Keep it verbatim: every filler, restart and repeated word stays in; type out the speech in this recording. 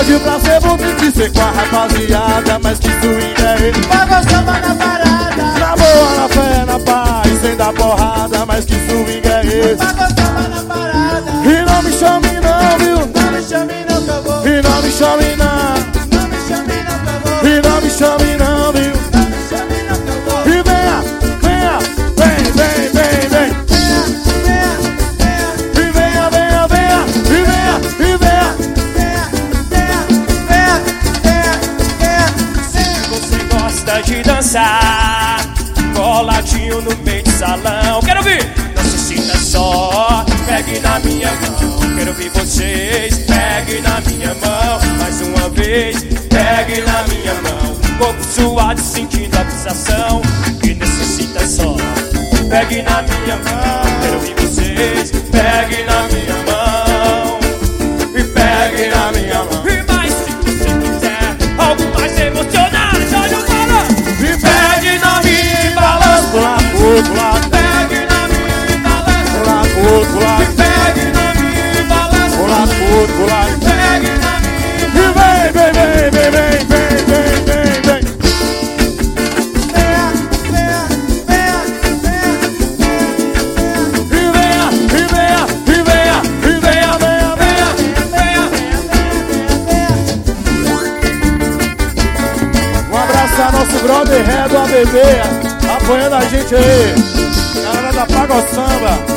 Pagode pra ser bom tem que ser com a rapaziada, mas que swing é esse? Pagode samba na parada. Na boa, na fé, na paz, sem dar porrada, mas que swing é esse? Pagode samba na parada. E não me chame não, viu? Não me chame não que eu vou. E não me chame não. Não me chame não que eu vou. E não me chame não, viu? Não me chame não que eu vou. E venha, venha, vem, vem, vem, vem. Venha, venha, E venha, venha, venha, e venha, e venha. venha, venha, venha, venha, venha. Se você gosta de dançar coladinho no meio do salão, quero ouvir. Não se sinta só, pegue na minha mão. Quero ouvir vocês, pegue na minha mão. Mais uma vez, pegue na minha mão. Corpo suado, sentindo a pulsação que necessita só. Pegue na minha mão, quero ouvir vocês, pegue na minha mão. E pegue na minha mão. E mais se você quiser algo mais emocionante, olha o cara. E pegue na minha e balança pro lado, pro outro lado. Pegue na minha e balança. Pro lado, pro outro E lado. pegue na minha e balança. Pro lado, pro outro, pro lado. Pegue na minha E vem, vem, vem, vem, vem, vem, vem, vem, vem. Venha, venha, venha, venha, venha. E venha, e venha, e venha, e venha, venha, venha. Um abraço a nosso brother Ré do A B B, apoiando a gente aí. Galera da Pagode Samba.